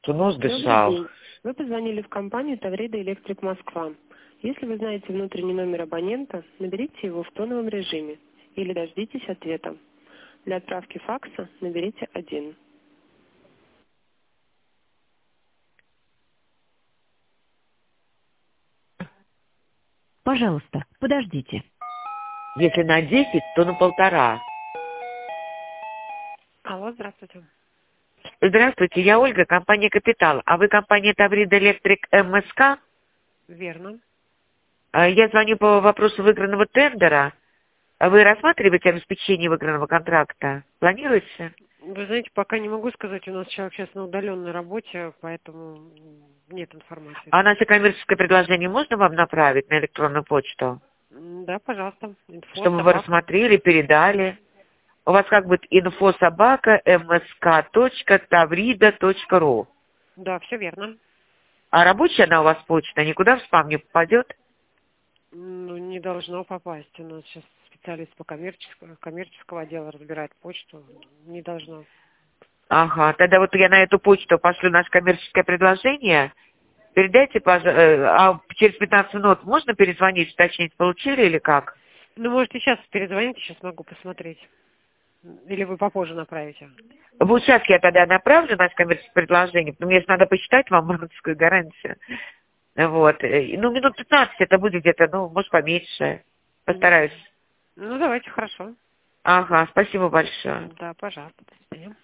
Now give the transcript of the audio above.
Нос Добрый дышал. день. Вы позвонили в компанию Таврида Электрик Москва. Если вы знаете внутренний номер абонента, наберите его в тоновом режиме или дождитесь ответа. Для отправки факса наберите 1. Пожалуйста, подождите. Если на 10, то на 1,5. Алло, здравствуйте. Здравствуйте, я Ольга, компания «Капитал». А вы компания «Таврида Электрик МСК»? Верно. Я звоню по вопросу выигранного тендера. А вы рассматриваете обеспечение выигранного контракта? Планируете? Вы знаете, пока не могу сказать, у нас человек сейчас на удаленной работе, поэтому нет информации. А наше коммерческое предложение можно вам направить на электронную почту? Да, пожалуйста. Инфо, Чтобы вы собака. рассмотрели, передали. У вас как будет info@msk.tavrida.ru. Да, все верно. А рабочая она у вас почта, никуда в спам не попадет? Ну, не должно попасть. У нас сейчас специалист по коммерческого отдела разбирает почту. Не должно. Ага, тогда вот я на эту почту пошлю наше коммерческое предложение. Передайте, пожалуйста, а через 15 минут можно перезвонить, уточнить, получили или как? Ну, можете сейчас перезвоните, сейчас могу посмотреть. Или вы попозже направите. Вот сейчас я тогда направлю наше коммерческое предложение, потому мне же надо посчитать вам банковскую гарантию. Вот. Ну, минут 15 это будет где-то, ну, может, поменьше. Постараюсь. Ну, давайте, хорошо. Ага, спасибо большое. Да, пожалуйста. До свидания.